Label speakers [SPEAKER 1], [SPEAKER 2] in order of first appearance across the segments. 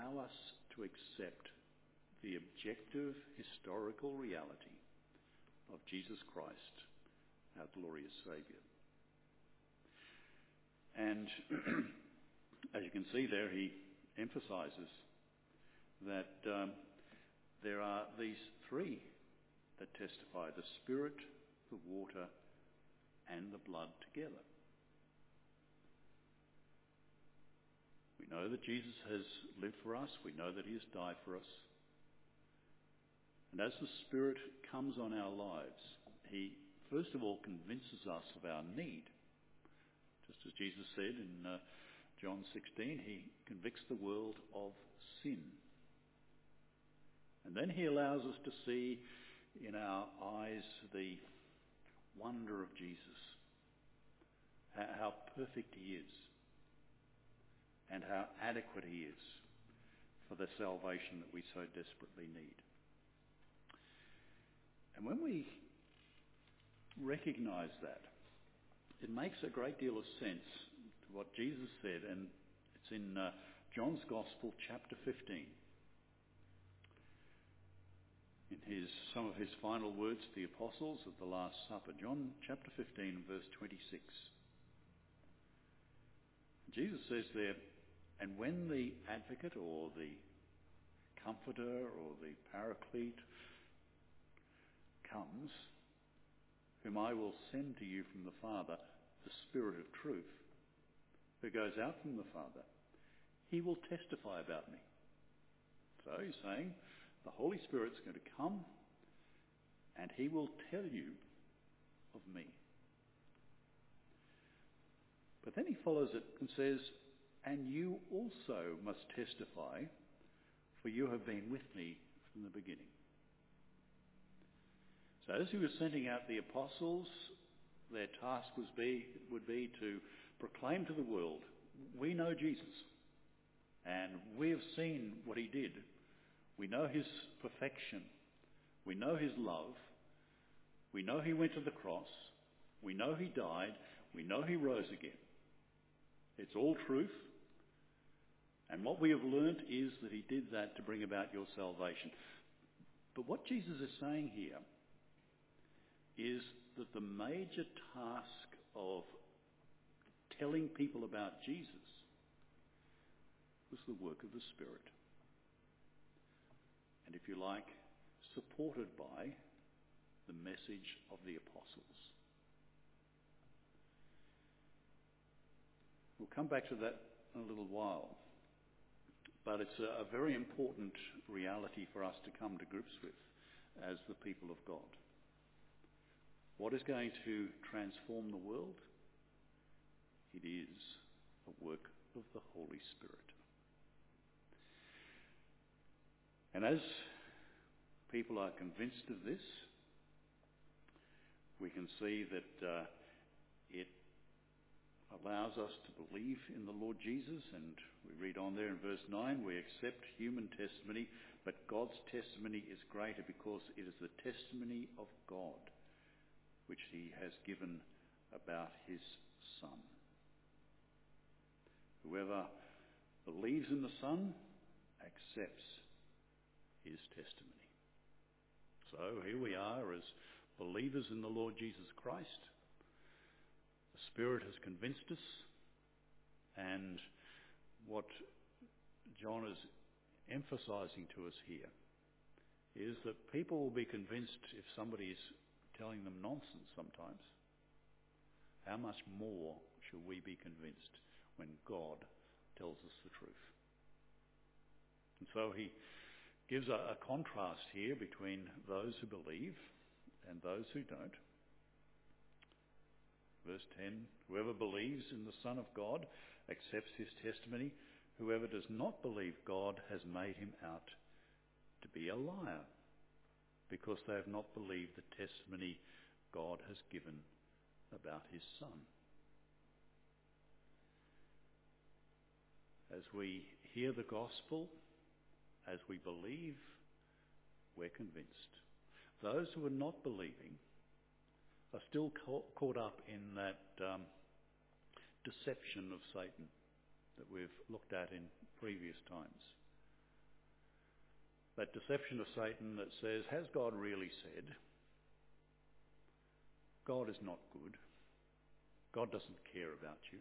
[SPEAKER 1] allow us to accept the objective historical reality of Jesus Christ, our glorious Saviour. And as you can see there, he emphasises that there are these three that testify: the Spirit, the water, and the blood together. We know that Jesus has lived for us. We know that he has died for us. And as the Spirit comes on our lives, he first of all convinces us of our need. Just as Jesus said in John 16, he convicts the world of sin. And then he allows us to see in our eyes the wonder of Jesus, how perfect he is, and how adequate he is for the salvation that we so desperately need. And when we recognise that, it makes a great deal of sense to what Jesus said, and it's in John's Gospel, chapter 15. In some of his final words to the apostles at the Last Supper, John chapter 15, verse 26. Jesus says there, "And when the advocate or the comforter or the paraclete comes, whom I will send to you from the Father, the Spirit of truth, who goes out from the Father, he will testify about me." So he's saying the Holy Spirit's going to come and he will tell you of me. But then he follows it and says, "And you also must testify, for you have been with me from the beginning." So as he was sending out the apostles, their task would be to proclaim to the world, we know Jesus, and we have seen what he did. We know his perfection. We know his love. We know he went to the cross. We know he died. We know he rose again. It's all truth. And what we have learnt is that he did that to bring about your salvation. But what Jesus is saying here is that the major task of telling people about Jesus was the work of the Spirit. And if you like, supported by the message of the apostles. We'll come back to that in a little while. But it's a very important reality for us to come to grips with as the people of God. What is going to transform the world? It is a work of the Holy Spirit. And as people are convinced of this, we can see that it allows us to believe in the Lord Jesus. And we read on there in verse 9, "We accept human testimony, but God's testimony is greater because it is the testimony of God which he has given about his Son." Whoever believes in the Son accepts his testimony. So here we are as believers in the Lord Jesus Christ. The Spirit has convinced us, and what John is emphasising to us here is that people will be convinced if somebody is telling them nonsense sometimes. How much more should we be convinced when God tells us the truth? And so he gives a contrast here between those who believe and those who don't. Verse 10, "Whoever believes in the Son of God accepts his testimony. Whoever does not believe God has made him out to be a liar, because they have not believed the testimony God has given about his Son." As we hear the gospel, as we believe, we're convinced. Those who are not believing are still caught up in that deception of Satan that we've looked at in previous times. That deception of Satan that says, has God really said? God is not good. God doesn't care about you.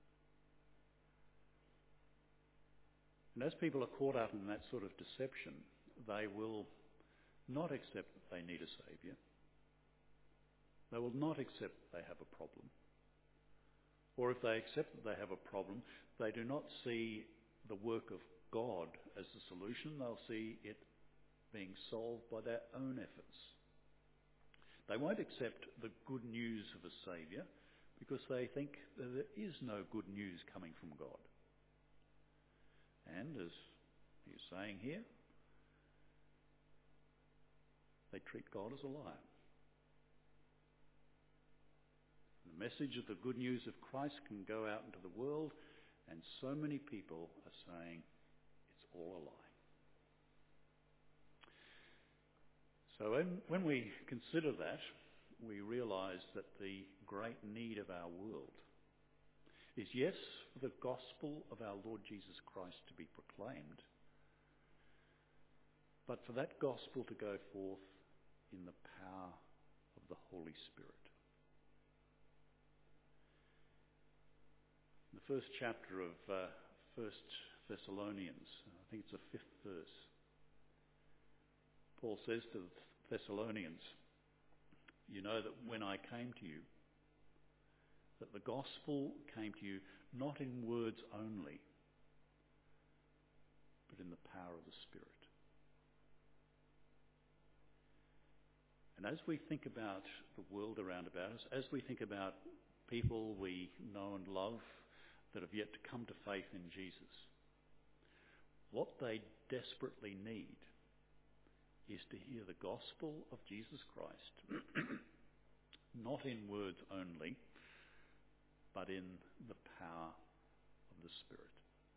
[SPEAKER 1] And as people are caught up in that sort of deception, they will not accept that they need a saviour. They will not accept that they have a problem. Or if they accept that they have a problem, they do not see the work of God as the solution. They'll see it being solved by their own efforts. They won't accept the good news of a saviour because they think that there is no good news coming from God. And as he's saying here, they treat God as a liar. The message of the good news of Christ can go out into the world, and so many people are saying it's all a lie. So when we consider that, we realise that the great need of our world is, yes, for the gospel of our Lord Jesus Christ to be proclaimed, but for that gospel to go forth in the power of the Holy Spirit. In the first chapter of 1 Thessalonians, I think it's the 5th verse, Paul says to the Thessalonians, you know that when I came to you, that the gospel came to you not in words only, but in the power of the Spirit. And as we think about the world around about us, as we think about people we know and love that have yet to come to faith in Jesus, what they desperately need is to hear the gospel of Jesus Christ, not in words only, but in the power of the Spirit.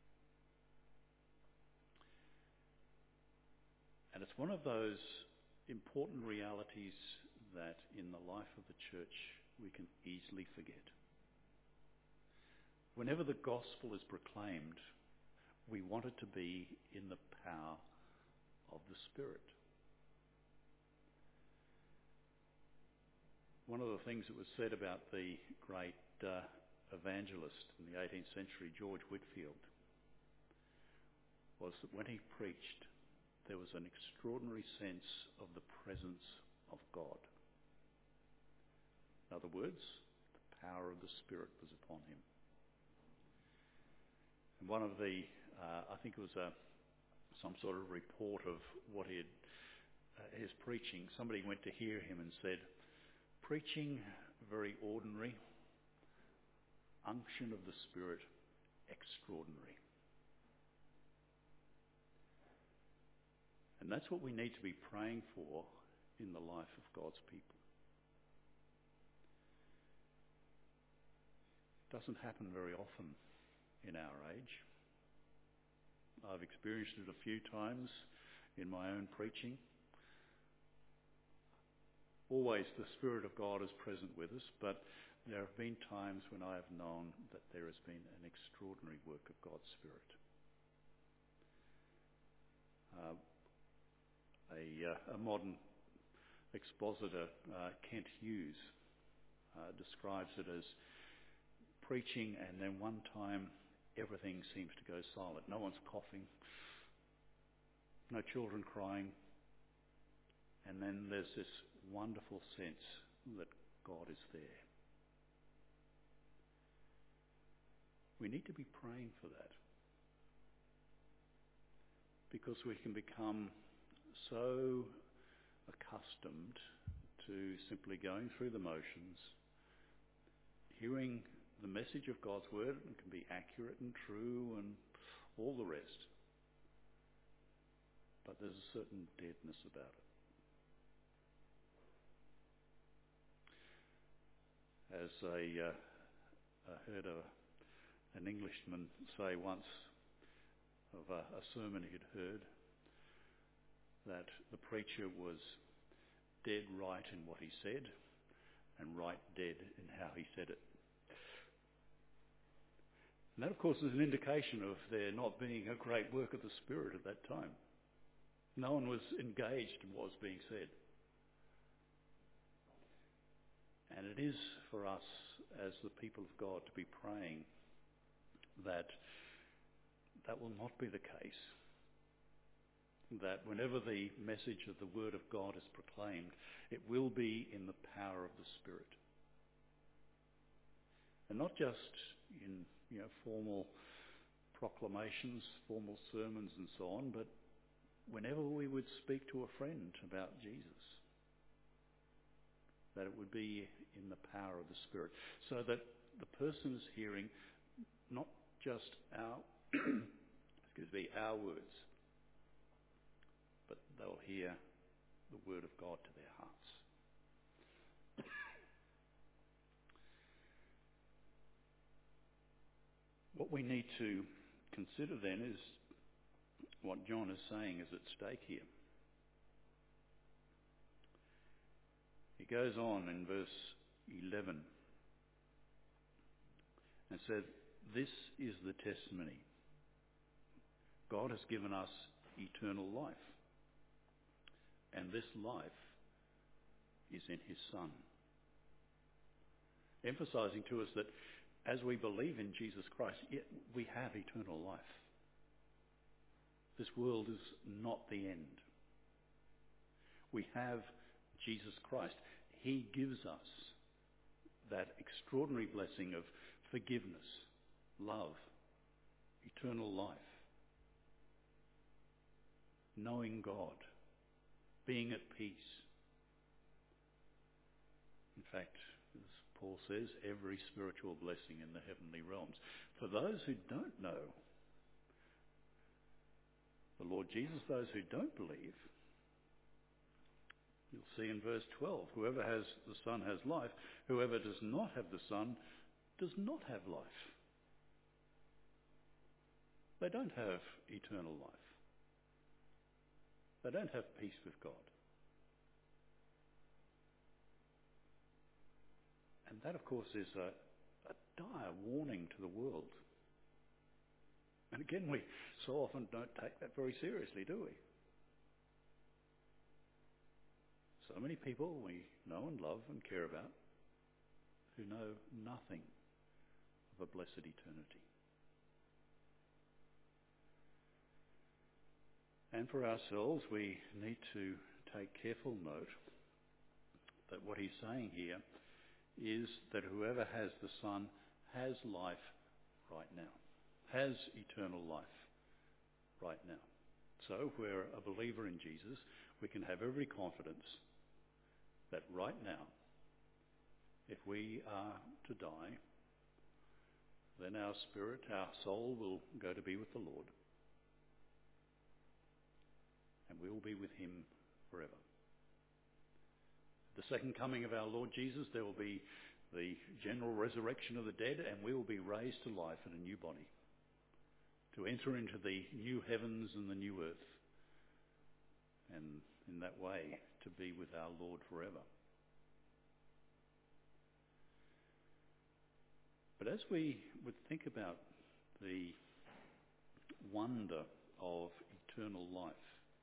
[SPEAKER 1] And it's one of those important realities that in the life of the church we can easily forget. Whenever the gospel is proclaimed, we want it to be in the power of the Spirit. One of the things that was said about the great evangelist in the 18th century, George Whitefield, was that when he preached, there was an extraordinary sense of the presence of God. In other words, the power of the Spirit was upon him. And one of the, I think it was some sort of report of what he had, his preaching, somebody went to hear him and said, preaching very ordinary, unction of the Spirit extraordinary. And that's what we need to be praying for in the life of God's people. It doesn't happen very often in our age. I've experienced it a few times in my own preaching. Always the Spirit of God is present with us, but there have been times when I have known that there has been an extraordinary work of God's Spirit. A modern expositor, Kent Hughes, describes it as preaching and then one time everything seems to go silent. No one's coughing, no children crying, and then there's this wonderful sense that God is there. We need to be praying for that, because we can become so accustomed to simply going through the motions, hearing the message of God's word, and can be accurate and true and all the rest. But there's a certain deadness about it. As I heard an Englishman say once of a sermon he'd heard, that the preacher was dead right in what he said and right dead in how he said it. And that, of course, is an indication of there not being a great work of the Spirit at that time. No one was engaged in what was being said. And it is for us as the people of God to be praying that that will not be the case. That whenever the message of the Word of God is proclaimed, it will be in the power of the Spirit. And not just in formal proclamations, formal sermons and so on, but whenever we would speak to a friend about Jesus, that it would be in the power of the Spirit, so that the person is hearing not just our our words, but they'll hear the Word of God to their hearts. What we need to consider then is what John is saying is at stake here. He goes on in verse 11 and said, "This is the testimony. God has given us eternal life, and this life is in his Son." Emphasizing to us that as we believe in Jesus Christ, we have eternal life. This world is not the end. We have Jesus Christ. He gives us that extraordinary blessing of forgiveness, love, eternal life, knowing God, being at peace. In fact, as Paul says, every spiritual blessing in the heavenly realms. For those who don't know the Lord Jesus, those who don't believe, you'll see in verse 12, whoever has the Son has life. Whoever does not have the Son does not have life. They don't have eternal life. They don't have peace with God. And that, of course, is a dire warning to the world. And again, we so often don't take that very seriously, do we? So many people we know and love and care about who know nothing of a blessed eternity. And for ourselves, we need to take careful note that what he's saying here is that whoever has the Son has life right now, has eternal life right now. So if we're a believer in Jesus, we can have every confidence that right now, if we are to die, then our spirit, our soul will go to be with the Lord, and we will be with him forever. At the second coming of our Lord Jesus, there will be the general resurrection of the dead, and we will be raised to life in a new body, to enter into the new heavens and the new earth, and in that way to be with our Lord forever. But as we would think about the wonder of eternal life,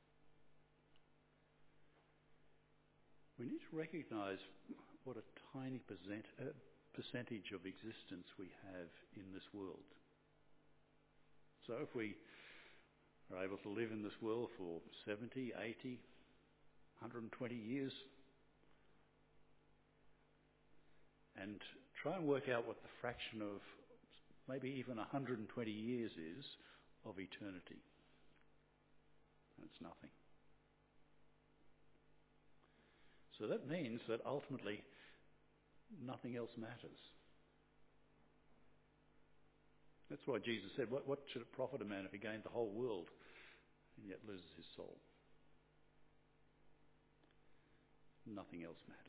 [SPEAKER 1] we need to recognise what a tiny percentage of existence we have in this world. So if we are able to live in this world for 70, 80, 120 years, and try and work out what the fraction of maybe even 120 years is of eternity. And it's nothing. So that means that ultimately nothing else matters. That's why Jesus said, what should it profit a man if he gained the whole world and yet loses his soul? Nothing else matters.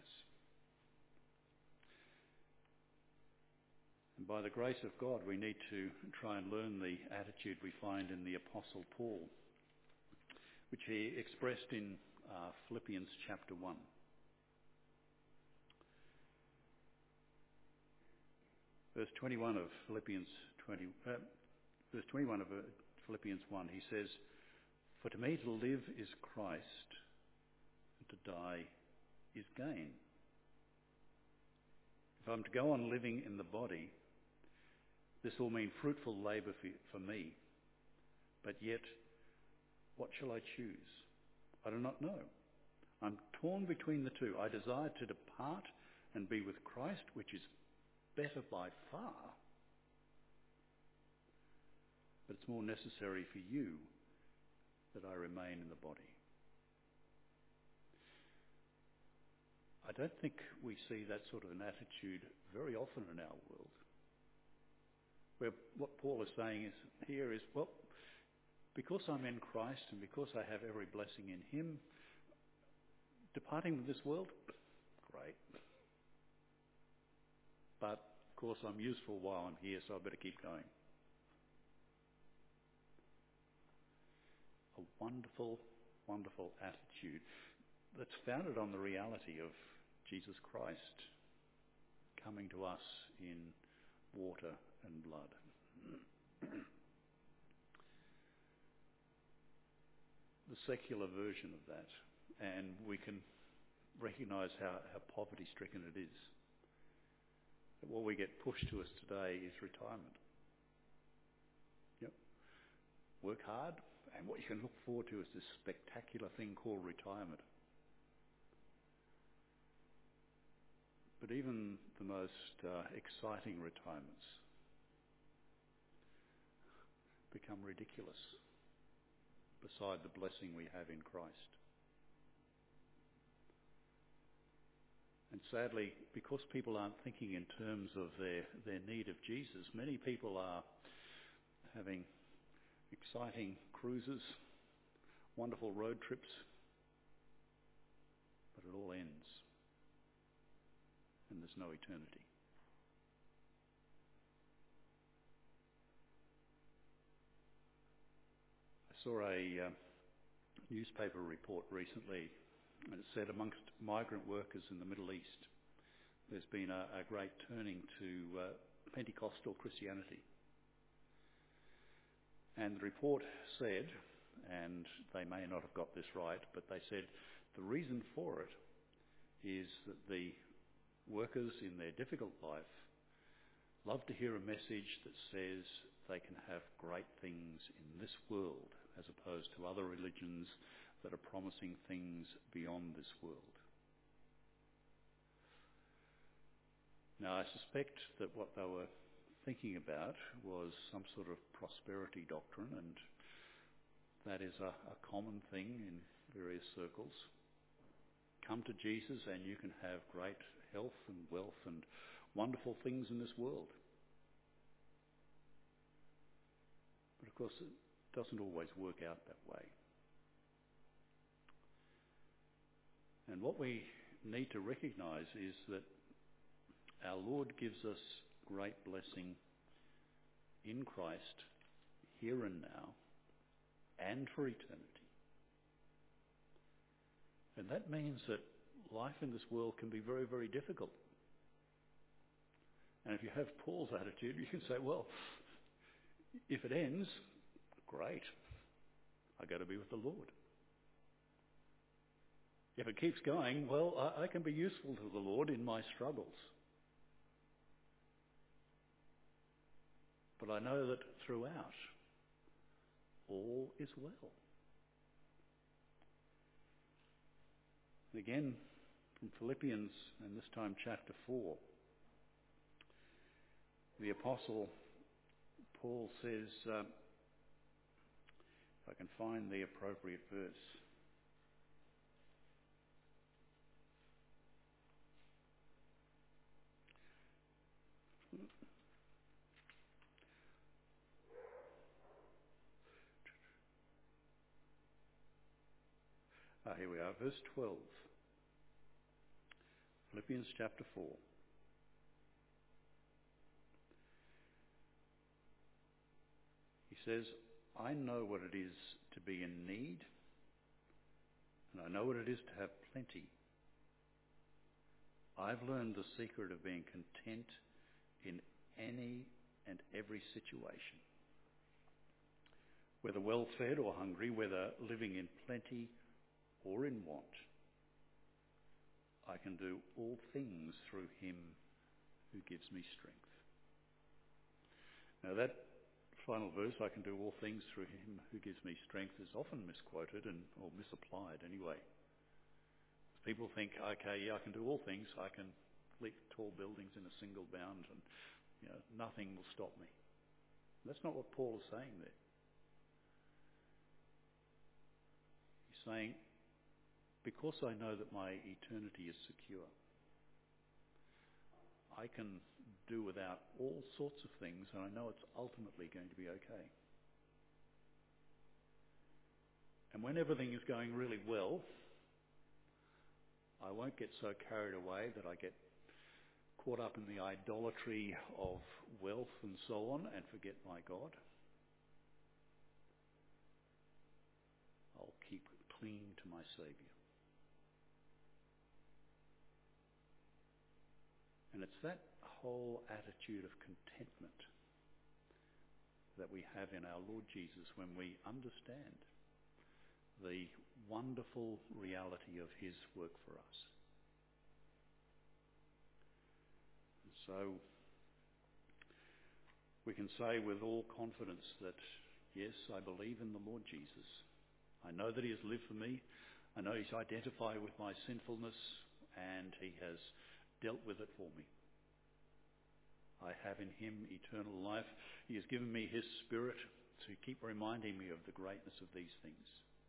[SPEAKER 1] And by the grace of God, we need to try and learn the attitude we find in the Apostle Paul, which he expressed in Philippians chapter 1. Verse 21 of Philippians 1, he says, For to me to live is Christ, and to die is gain. If I'm to go on living in the body, this will mean fruitful labour for me. But yet, what shall I choose? I do not know. I'm torn between the two. I desire to depart and be with Christ, which is better by far. But it's more necessary for you that I remain in the body. I don't think we see that sort of an attitude very often in our world. Where what Paul is saying is, well, because I'm in Christ and because I have every blessing in him, departing from this world, great. But, of course, I'm useful while I'm here, so I better keep going. A wonderful, wonderful attitude that's founded on the reality of Jesus Christ coming to us in water and blood. The secular version of that, and we can recognise how poverty-stricken it is. That what we get pushed to us today is retirement. Yep. Work hard, and what you can look forward to is this spectacular thing called retirement. But even the most exciting retirements become ridiculous beside the blessing we have in Christ. And sadly, because people aren't thinking in terms of their need of Jesus, many people are having exciting cruises, wonderful road trips, but it all ends and there's no eternity. I saw a newspaper report recently, and it said amongst migrant workers in the Middle East, there's been a great turning to Pentecostal Christianity. And the report said, and they may not have got this right, but they said the reason for it is that the workers in their difficult life love to hear a message that says they can have great things in this world as opposed to other religions that are promising things beyond this world. Now, I suspect that what they were thinking about was some sort of prosperity doctrine, and that is a common thing in various circles. Come to Jesus and you can have great health and wealth and wonderful things in this world. But of course, it doesn't always work out that way. And what we need to recognise is that our Lord gives us great blessing in Christ, here and now, and for eternity. And that means that life in this world can be very, very difficult. And if you have Paul's attitude, you can say, well, if it ends, great. I go to be with the Lord. If it keeps going, well, I can be useful to the Lord in my struggles. But I know that throughout, all is well. And again, from Philippians, and this time chapter 4, the Apostle Paul says, if I can find the appropriate verse, here we are, verse 12. Philippians chapter 4. He says, I know what it is to be in need, and I know what it is to have plenty. I've learned the secret of being content in any and every situation, whether well-fed or hungry, whether living in plenty or in want. I can do all things through him who gives me strength. Now that final verse, I can do all things through him who gives me strength, is often misquoted or misapplied anyway. People think, okay, yeah, I can do all things. I can leap tall buildings in a single bound and nothing will stop me. That's not what Paul is saying there. He's saying, because I know that my eternity is secure, I can do without all sorts of things, and I know it's ultimately going to be okay. And when everything is going really well, I won't get so carried away that I get caught up in the idolatry of wealth and so on and forget my God. I'll keep clinging to my Saviour. And it's that whole attitude of contentment that we have in our Lord Jesus when we understand the wonderful reality of his work for us. And so we can say with all confidence that, yes, I believe in the Lord Jesus. I know that he has lived for me. I know he's identified with my sinfulness and he has dealt with it for me. I have in him eternal life. He has given me his Spirit to keep reminding me of the greatness of these things.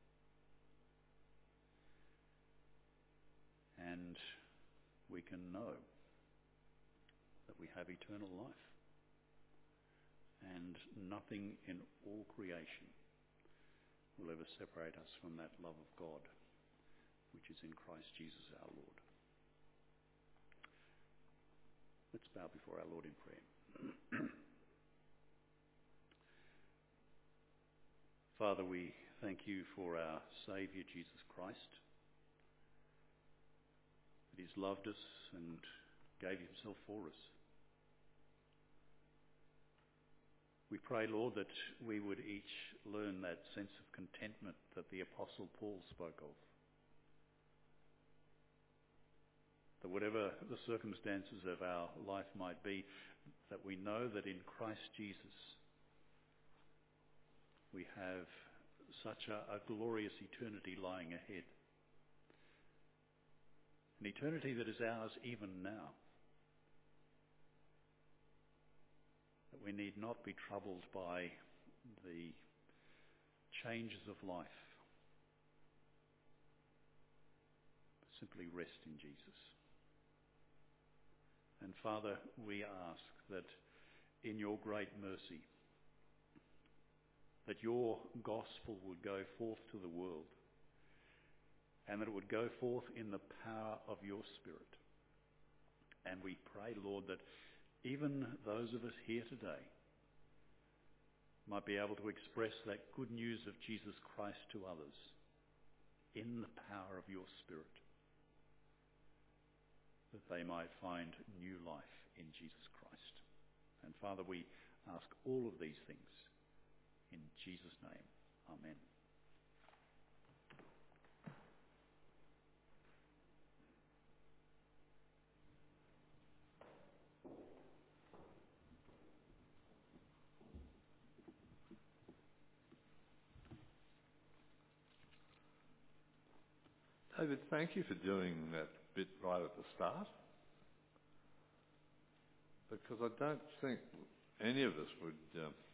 [SPEAKER 1] And we can know that we have eternal life. And nothing in all creation will ever separate us from that love of God, which is in Christ Jesus our Lord. Let's bow before our Lord in prayer. Father, we thank you for our Saviour Jesus Christ, that he's loved us and gave himself for us. We pray, Lord, that we would each learn that sense of contentment that the Apostle Paul spoke of. That whatever the circumstances of our life might be, that we know that in Christ Jesus we have such a glorious eternity lying ahead. An eternity that is ours even now. That we need not be troubled by the changes of life, but simply rest in Jesus. And Father, we ask that in your great mercy, that your gospel would go forth to the world, and that it would go forth in the power of your Spirit. And we pray, Lord, that even those of us here today might be able to express that good news of Jesus Christ to others in the power of your Spirit, that they might find new life in Jesus Christ. And Father, we ask all of these things in Jesus' name. Amen.
[SPEAKER 2] David, thank you for doing that bit right at the start, because I don't think any of us would